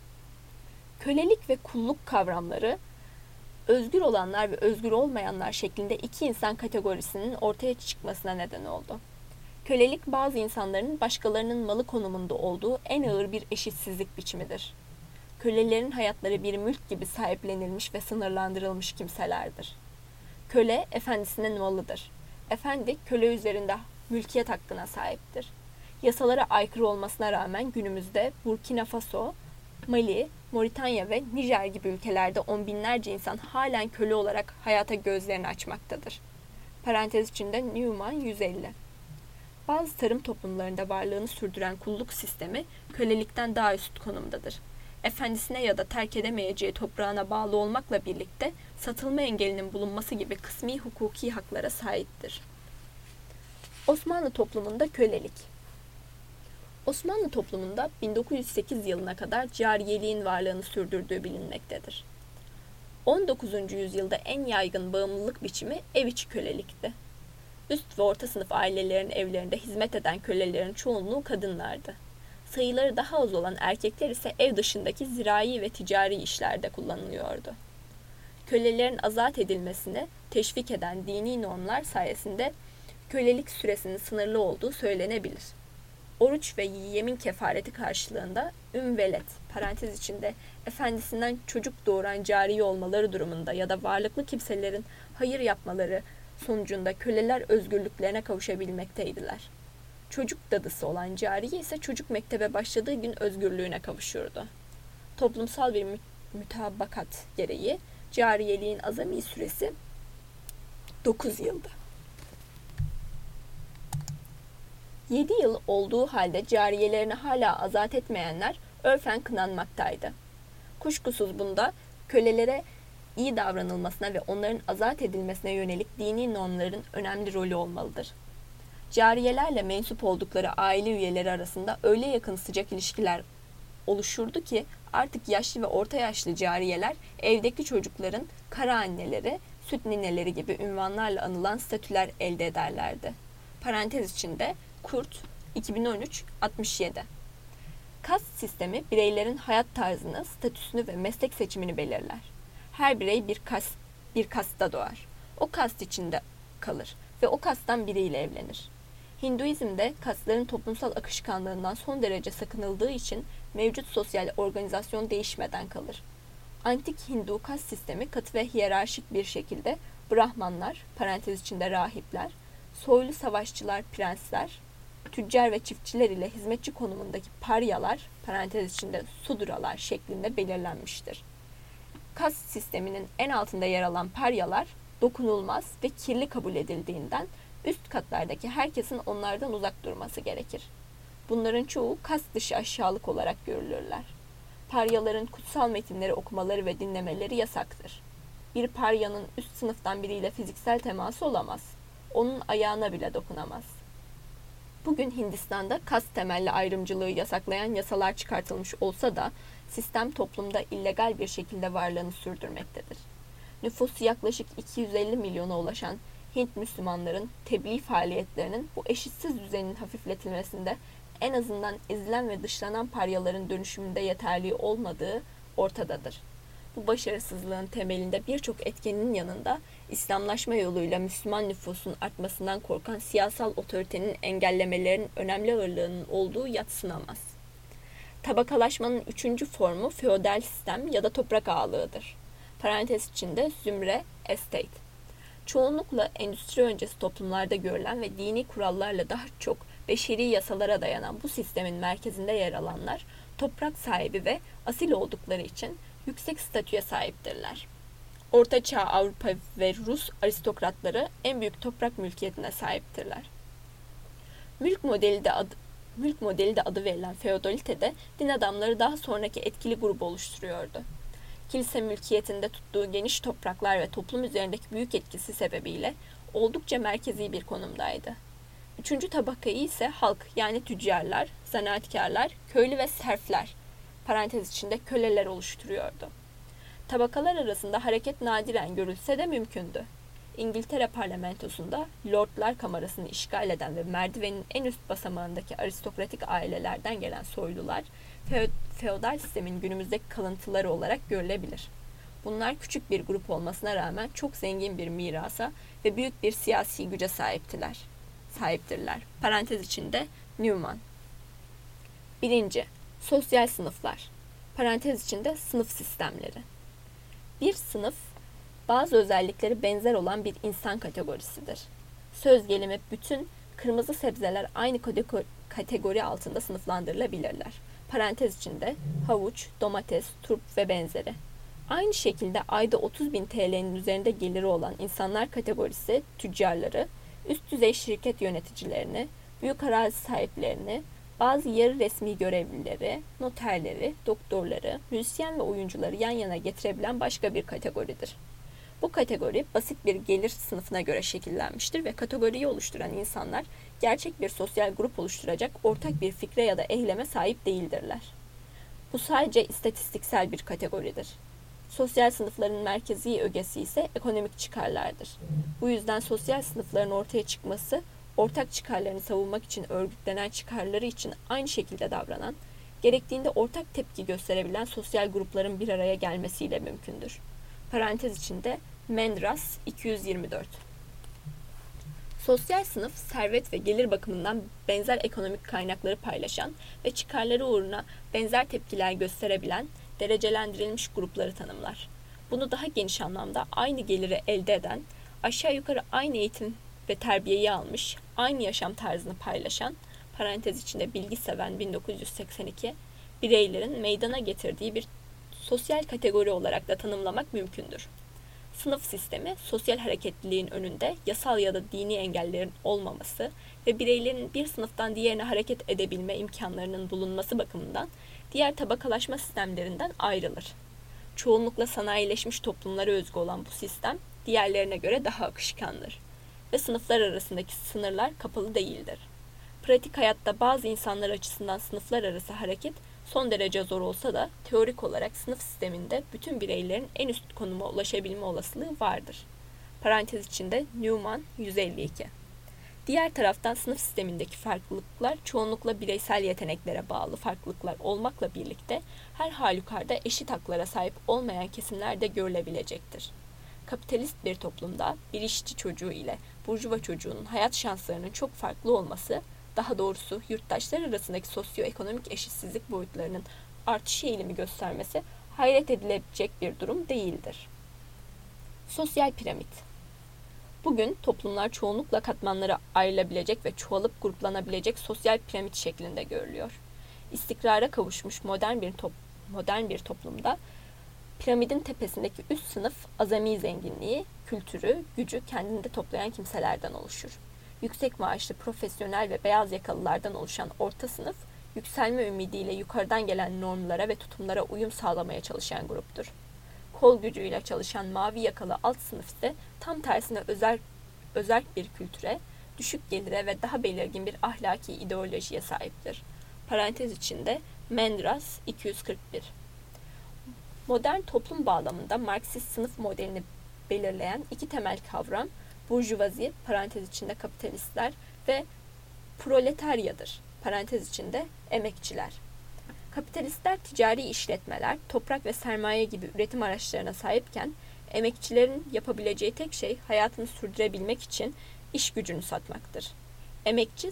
Kölelik ve kulluk kavramları, özgür olanlar ve özgür olmayanlar şeklinde iki insan kategorisinin ortaya çıkmasına neden oldu. Kölelik bazı insanların başkalarının malı konumunda olduğu en ağır bir eşitsizlik biçimidir. Kölelerin hayatları bir mülk gibi sahiplenilmiş ve sınırlandırılmış kimselerdir. Köle, efendisinin malıdır. Efendi, köle üzerinde mülkiyet hakkına sahiptir. Yasalara aykırı olmasına rağmen günümüzde Burkina Faso, Mali, Moritanya ve Nijer gibi ülkelerde on binlerce insan halen köle olarak hayata gözlerini açmaktadır. Parantez içinde Newman 150. Bazı tarım toplumlarında varlığını sürdüren kulluk sistemi kölelikten daha üst konumdadır. Efendisine ya da terk edemeyeceği toprağına bağlı olmakla birlikte satılma engelinin bulunması gibi kısmi hukuki haklara sahiptir. Osmanlı toplumunda kölelik. Osmanlı toplumunda 1908 yılına kadar cariyeliğin varlığını sürdürdüğü bilinmektedir. 19. yüzyılda en yaygın bağımlılık biçimi ev içi kölelikti. Üst ve orta sınıf ailelerin evlerinde hizmet eden kölelerin çoğunluğu kadınlardı. Sayıları daha az olan erkekler ise ev dışındaki zirai ve ticari işlerde kullanılıyordu. Kölelerin azat edilmesini teşvik eden dini normlar sayesinde kölelik süresinin sınırlı olduğu söylenebilir. Oruç ve yemin kefareti karşılığında ümvelet parantez içinde efendisinden çocuk doğuran cariye olmaları durumunda ya da varlıklı kimselerin hayır yapmaları sonucunda köleler özgürlüklerine kavuşabilmekteydiler. Çocuk dadısı olan cariye ise çocuk mektebe başladığı gün özgürlüğüne kavuşuyordu. Toplumsal bir mütabakat gereği cariyeliğin azami süresi 9 yıldı. 7 yıl olduğu halde cariyelerini hala azat etmeyenler örfen kınanmaktaydı. Kuşkusuz bunda kölelere iyi davranılmasına ve onların azat edilmesine yönelik dini normların önemli rolü olmalıdır. Cariyelerle mensup oldukları aile üyeleri arasında öyle yakın sıcak ilişkiler oluşurdu ki artık yaşlı ve orta yaşlı cariyeler evdeki çocukların kara anneleri, süt nineleri gibi ünvanlarla anılan statüler elde ederlerdi. Parantez içinde Kurt 2013-67. Kast sistemi bireylerin hayat tarzını, statüsünü ve meslek seçimini belirler. Her birey bir kastta doğar. O kast içinde kalır ve o kasttan biriyle evlenir. Hinduizm'de kastların toplumsal akışkanlığından son derece sakınıldığı için mevcut sosyal organizasyon değişmeden kalır. Antik Hindu kast sistemi katı ve hiyerarşik bir şekilde Brahmanlar, parantez içinde rahipler, soylu savaşçılar, prensler, tüccar ve çiftçiler ile hizmetçi konumundaki paryalar, parantez içinde sudralar şeklinde belirlenmiştir. Kast sisteminin en altında yer alan paryalar dokunulmaz ve kirli kabul edildiğinden üst katlardaki herkesin onlardan uzak durması gerekir. Bunların çoğu kast dışı aşağılık olarak görülürler. Paryaların kutsal metinleri okumaları ve dinlemeleri yasaktır. Bir paryanın üst sınıftan biriyle fiziksel teması olamaz. Onun ayağına bile dokunamaz. Bugün Hindistan'da kast temelli ayrımcılığı yasaklayan yasalar çıkartılmış olsa da sistem toplumda illegal bir şekilde varlığını sürdürmektedir. Nüfusu yaklaşık 250 milyona ulaşan Hint Müslümanların tebliğ faaliyetlerinin bu eşitsiz düzenin hafifletilmesinde en azından ezilen ve dışlanan paryaların dönüşümünde yeterli olmadığı ortadadır. Bu başarısızlığın temelinde birçok etkenin yanında İslamlaşma yoluyla Müslüman nüfusun artmasından korkan siyasal otoritenin engellemelerinin önemli ağırlığının olduğu yadsınamaz. Tabakalaşmanın üçüncü formu feodal sistem ya da toprak ağalığıdır. Parantez içinde zümre, estate. Çoğunlukla endüstri öncesi toplumlarda görülen ve dini kurallarla daha çok beşeri yasalara dayanan bu sistemin merkezinde yer alanlar toprak sahibi ve asil oldukları için yüksek statüye sahiptirler. Orta Çağ Avrupa ve Rus aristokratları en büyük toprak mülkiyetine sahiptirler. Mülk modeli de adı verilen feodalitede din adamları daha sonraki etkili grubu oluşturuyordu. Kilise mülkiyetinde tuttuğu geniş topraklar ve toplum üzerindeki büyük etkisi sebebiyle oldukça merkezi bir konumdaydı. Üçüncü tabakayı ise halk yani tüccarlar, zanaatkarlar, köylü ve serfler, parantez içinde köleler oluşturuyordu. Tabakalar arasında hareket nadiren görülse de mümkündü. İngiltere parlamentosunda Lordlar Kamerası'nı işgal eden ve merdivenin en üst basamağındaki aristokratik ailelerden gelen soylular, feodal sistemin günümüzdeki kalıntıları olarak görülebilir. Bunlar küçük bir grup olmasına rağmen çok zengin bir mirasa ve büyük bir siyasi güce sahiptirler. Parantez içinde Newman. 1. Sosyal sınıflar. Parantez içinde sınıf sistemleri. Bir sınıf, bazı özellikleri benzer olan bir insan kategorisidir. Söz gelimi bütün kırmızı sebzeler aynı kategori altında sınıflandırılabilirler. Parantez içinde havuç, domates, turp ve benzeri. Aynı şekilde ayda 30.000 TL'nin üzerinde geliri olan insanlar kategorisi tüccarları, üst düzey şirket yöneticilerini, büyük arazi sahiplerini, bazı yarı resmi görevlileri, noterleri, doktorları, müzisyen ve oyuncuları yan yana getirebilen başka bir kategoridir. Bu kategori basit bir gelir sınıfına göre şekillenmiştir ve kategoriyi oluşturan insanlar gerçek bir sosyal grup oluşturacak ortak bir fikre ya da eyleme sahip değildirler. Bu sadece istatistiksel bir kategoridir. Sosyal sınıfların merkezi ögesi ise ekonomik çıkarlardır. Bu yüzden sosyal sınıfların ortaya çıkması, ortak çıkarlarını savunmak için örgütlenen çıkarları için aynı şekilde davranan, gerektiğinde ortak tepki gösterebilen sosyal grupların bir araya gelmesiyle mümkündür. Parantez içinde Mendras 224. Sosyal sınıf, servet ve gelir bakımından benzer ekonomik kaynakları paylaşan ve çıkarları uğruna benzer tepkiler gösterebilen derecelendirilmiş grupları tanımlar. Bunu daha geniş anlamda aynı geliri elde eden, aşağı yukarı aynı eğitim ve terbiyeyi almış, aynı yaşam tarzını paylaşan, parantez içinde bilgi seven 1982, bireylerin meydana getirdiği bir sosyal kategori olarak da tanımlamak mümkündür. Sınıf sistemi, sosyal hareketliliğin önünde yasal ya da dini engellerin olmaması ve bireylerin bir sınıftan diğerine hareket edebilme imkanlarının bulunması bakımından diğer tabakalaşma sistemlerinden ayrılır. Çoğunlukla sanayileşmiş toplumlara özgü olan bu sistem, diğerlerine göre daha akışkandır ve sınıflar arasındaki sınırlar kapalı değildir. Pratik hayatta bazı insanlar açısından sınıflar arası hareket son derece zor olsa da teorik olarak sınıf sisteminde bütün bireylerin en üst konuma ulaşabilme olasılığı vardır. Parantez içinde Newman 152. Diğer taraftan sınıf sistemindeki farklılıklar çoğunlukla bireysel yeteneklere bağlı farklılıklar olmakla birlikte her halükarda eşit haklara sahip olmayan kesimler de görülebilecektir. Kapitalist bir toplumda bir işçi çocuğu ile burjuva çocuğunun hayat şanslarının çok farklı olması, daha doğrusu yurttaşlar arasındaki sosyoekonomik eşitsizlik boyutlarının artış eğilimi göstermesi hayret edilebilecek bir durum değildir. Sosyal piramit. Bugün toplumlar çoğunlukla katmanlara ayrılabilecek ve çoğalıp gruplanabilecek sosyal piramit şeklinde görülüyor. İstikrara kavuşmuş modern bir toplumda piramidin tepesindeki üst sınıf azami zenginliği, kültürü, gücü kendinde toplayan kimselerden oluşur. Yüksek maaşlı, profesyonel ve beyaz yakalılardan oluşan orta sınıf, yükselme ümidiyle yukarıdan gelen normlara ve tutumlara uyum sağlamaya çalışan gruptur. Kol gücüyle çalışan mavi yakalı alt sınıf ise tam tersine özerk bir kültüre, düşük gelire ve daha belirgin bir ahlaki ideolojiye sahiptir. Parantez içinde Mendras 241. Modern toplum bağlamında Marksist sınıf modelini belirleyen iki temel kavram, burjuvazi, parantez içinde kapitalistler ve proletaryadır, parantez içinde emekçiler. Kapitalistler ticari işletmeler, toprak ve sermaye gibi üretim araçlarına sahipken, emekçilerin yapabileceği tek şey hayatını sürdürebilmek için iş gücünü satmaktır. Emekçi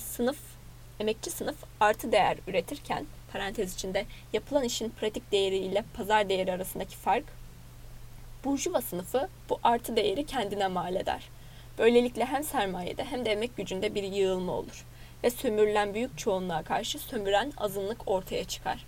sınıf artı değer üretirken, parantez içinde yapılan işin pratik değeri ile pazar değeri arasındaki fark, burjuva sınıfı bu artı değeri kendine mal eder. Böylelikle hem sermayede hem de emek gücünde bir yığılma olur ve sömürülen büyük çoğunluğa karşı sömüren azınlık ortaya çıkar.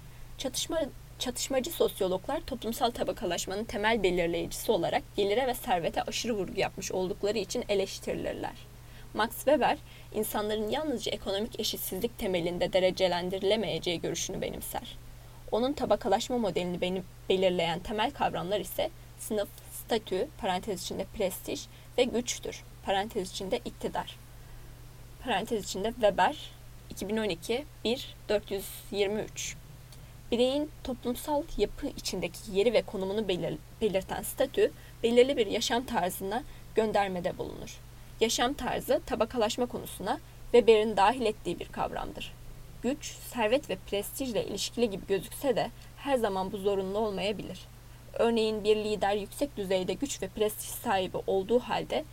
Çatışmacı sosyologlar toplumsal tabakalaşmanın temel belirleyicisi olarak gelire ve servete aşırı vurgu yapmış oldukları için eleştirilirler. Max Weber, insanların yalnızca ekonomik eşitsizlik temelinde derecelendirilemeyeceği görüşünü benimser. Onun tabakalaşma modelini belirleyen temel kavramlar ise sınıf, statü, parantez içinde prestij ve güçtür, parantez içinde iktidar. Parantez içinde Weber, 2012, 1, 423. Bireyin toplumsal yapı içindeki yeri ve konumunu belirten statü, belirli bir yaşam tarzına göndermede bulunur. Yaşam tarzı, tabakalaşma konusuna Weber'in dahil ettiği bir kavramdır. Güç, servet ve prestijle ilişkili gibi gözükse de her zaman bu zorunlu olmayabilir. Örneğin bir lider yüksek düzeyde güç ve prestij sahibi olduğu halde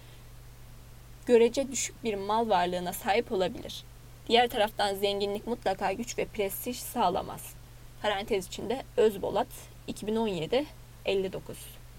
görece düşük bir mal varlığına sahip olabilir. Diğer taraftan zenginlik mutlaka güç ve prestij sağlamaz. Parantez içinde Özbolat 2017 59.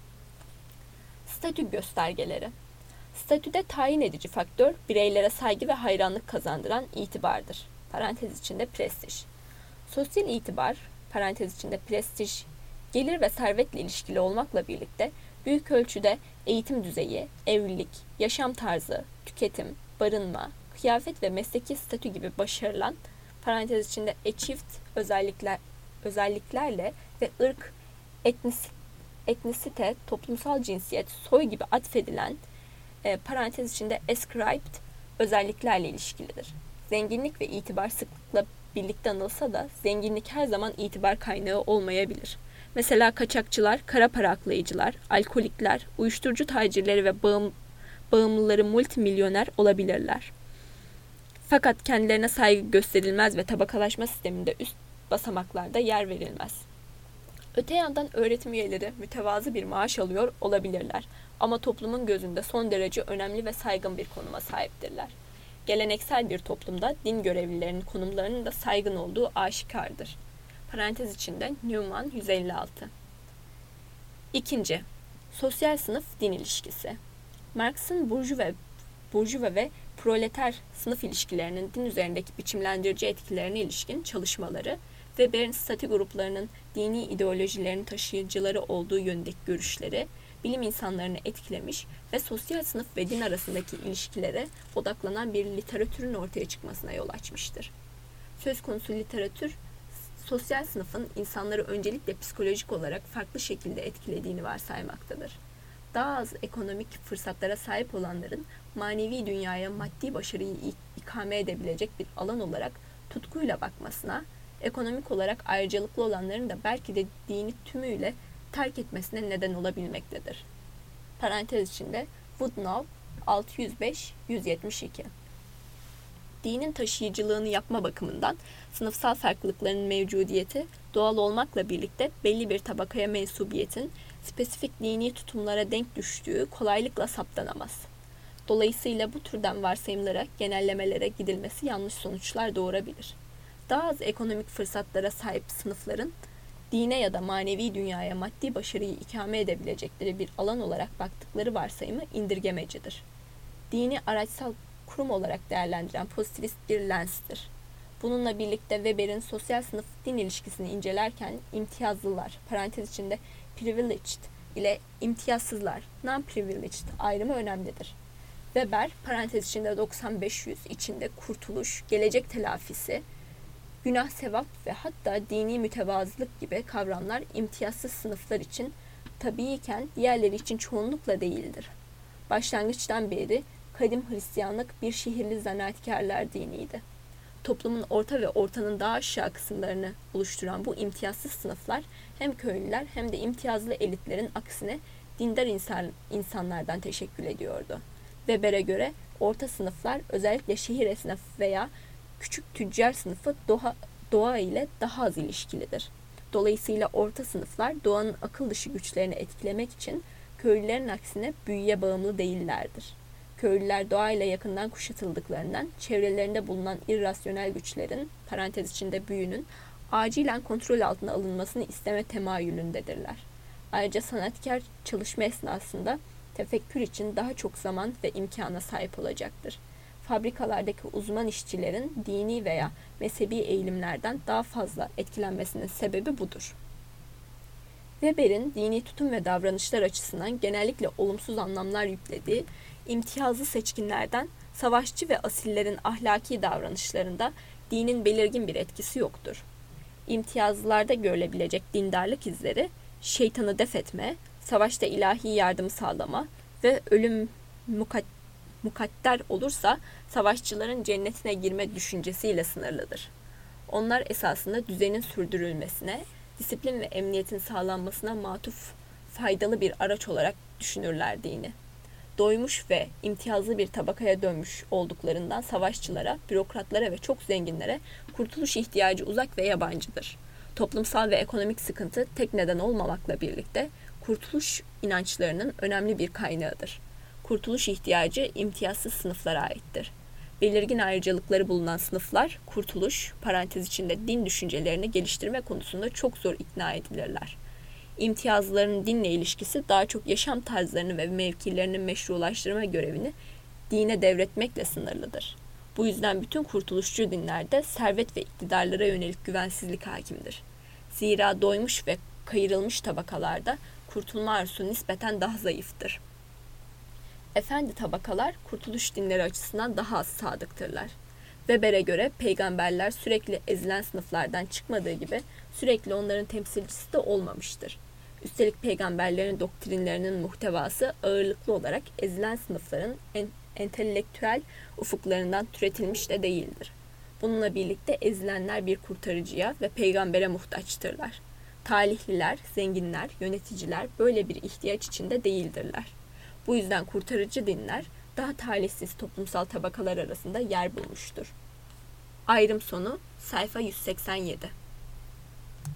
Statü göstergeleri. Statüde tayin edici faktör bireylere saygı ve hayranlık kazandıran itibardır. Parantez içinde prestij. Sosyal itibar, parantez içinde prestij, gelir ve servetle ilişkili olmakla birlikte büyük ölçüde eğitim düzeyi, evlilik, yaşam tarzı, tüketim, barınma, kıyafet ve mesleki statü gibi başarılan, parantez içinde achieved özelliklerle ve ırk, etnisite, toplumsal cinsiyet, soy gibi atfedilen, parantez içinde ascribed özelliklerle ilişkilidir. Zenginlik ve itibar sıklıkla birlikte anılsa da zenginlik her zaman itibar kaynağı olmayabilir. Mesela kaçakçılar, kara para aklayıcılar, alkolikler, uyuşturucu tacirleri ve bağımlıları multimilyoner olabilirler. Fakat kendilerine saygı gösterilmez ve tabakalaşma sisteminde üst basamaklarda yer verilmez. Öte yandan öğretim üyeleri mütevazı bir maaş alıyor olabilirler ama toplumun gözünde son derece önemli ve saygın bir konuma sahiptirler. Geleneksel bir toplumda din görevlilerinin konumlarının da saygın olduğu aşikardır. Parantez içinde Newman 156. İkinci, sosyal sınıf din ilişkisi. Marx'ın burjuva ve proleter sınıf ilişkilerinin din üzerindeki biçimlendirici etkilerine ilişkin çalışmaları, Weber'in statü gruplarının dini ideolojilerin taşıyıcıları olduğu yönündeki görüşleri, bilim insanlarını etkilemiş ve sosyal sınıf ve din arasındaki ilişkilere odaklanan bir literatürün ortaya çıkmasına yol açmıştır. Söz konusu literatür, sosyal sınıfın insanları öncelikle psikolojik olarak farklı şekilde etkilediğini varsaymaktadır. Daha az ekonomik fırsatlara sahip olanların manevi dünyaya maddi başarıyı ikame edebilecek bir alan olarak tutkuyla bakmasına, ekonomik olarak ayrıcalıklı olanların da belki de dini tümüyle terk etmesine neden olabilmektedir. Parantez içinde Woodnow 605-172. Dinin taşıyıcılığını yapma bakımından sınıfsal farklılıkların mevcudiyeti doğal olmakla birlikte belli bir tabakaya mensubiyetin spesifik dini tutumlara denk düştüğü kolaylıkla saptanamaz. Dolayısıyla bu türden varsayımlara, genellemelere gidilmesi yanlış sonuçlar doğurabilir. Daha az ekonomik fırsatlara sahip sınıfların dine ya da manevi dünyaya maddi başarıyı ikame edebilecekleri bir alan olarak baktıkları varsayımı indirgemecidir. Dini araçsal kurum olarak değerlendiren pozitivist bir lenstir. Bununla birlikte Weber'in sosyal sınıf din ilişkisini incelerken imtiyazlılar, parantez içinde privileged ile imtiyazsızlar, non-privileged ayrımı önemlidir. Weber, parantez içinde 95-100 içinde kurtuluş, gelecek telafisi, günah sevap ve hatta dini mütevazılık gibi kavramlar imtiyazsız sınıflar için tabiiyken diğerleri için çoğunlukla değildir. Başlangıçtan beri kadim Hristiyanlık bir şehirli zanaatkarlar diniydi. Toplumun orta ve ortanın daha aşağı kısımlarını oluşturan bu imtiyazsız sınıflar hem köylüler hem de imtiyazlı elitlerin aksine dindar insanlardan teşekkül ediyordu. Weber'e göre orta sınıflar özellikle şehir esnafı veya küçük tüccar sınıfı doğa ile daha az ilişkilidir. Dolayısıyla orta sınıflar doğanın akıl dışı güçlerini etkilemek için köylülerin aksine büyüye bağımlı değillerdir. Köylüler doğayla yakından kuşatıldıklarından çevrelerinde bulunan irrasyonel güçlerin, parantez içinde büyünün, acilen kontrol altına alınmasını isteme temayülündedirler. Ayrıca sanatkar çalışma esnasında tefekkür için daha çok zaman ve imkana sahip olacaktır. Fabrikalardaki uzman işçilerin dini veya mezhebi eğilimlerden daha fazla etkilenmesinin sebebi budur. Weber'in dini tutum ve davranışlar açısından genellikle olumsuz anlamlar yüklediği imtiyazlı seçkinlerden savaşçı ve asillerin ahlaki davranışlarında dinin belirgin bir etkisi yoktur. İmtiyazlılarda görülebilecek dindarlık izleri, şeytanı def etme, savaşta ilahi yardım sağlama ve ölüm mukadder olursa savaşçıların cennetine girme düşüncesiyle sınırlıdır. Onlar esasında düzenin sürdürülmesine, disiplin ve emniyetin sağlanmasına matuf faydalı bir araç olarak düşünürler dini. Doymuş ve imtiyazlı bir tabakaya dönmüş olduklarından savaşçılara, bürokratlara ve çok zenginlere kurtuluş ihtiyacı uzak ve yabancıdır. Toplumsal ve ekonomik sıkıntı tek neden olmamakla birlikte kurtuluş inançlarının önemli bir kaynağıdır. Kurtuluş ihtiyacı imtiyazsız sınıflara aittir. Belirgin ayrıcalıkları bulunan sınıflar, kurtuluş, parantez içinde din düşüncelerini geliştirme konusunda çok zor ikna edilirler. İmtiyazlıların dinle ilişkisi daha çok yaşam tarzlarını ve mevkilerini meşrulaştırma görevini dine devretmekle sınırlıdır. Bu yüzden bütün kurtuluşçu dinlerde servet ve iktidarlara yönelik güvensizlik hakimdir. Zira doymuş ve kayırılmış tabakalarda kurtulma arzusu nispeten daha zayıftır. Efendi tabakalar kurtuluş dinleri açısından daha az sadıktırlar. Weber'e göre peygamberler sürekli ezilen sınıflardan çıkmadığı gibi sürekli onların temsilcisi de olmamıştır. Üstelik peygamberlerin doktrinlerinin muhtevası ağırlıklı olarak ezilen sınıfların entelektüel ufuklarından türetilmiş de değildir. Bununla birlikte ezilenler bir kurtarıcıya ve peygambere muhtaçtırlar. Talihliler, zenginler, yöneticiler böyle bir ihtiyaç içinde değildirler. Bu yüzden kurtarıcı dinler daha talihsiz toplumsal tabakalar arasında yer bulmuştur. Ayrım sonu sayfa 187.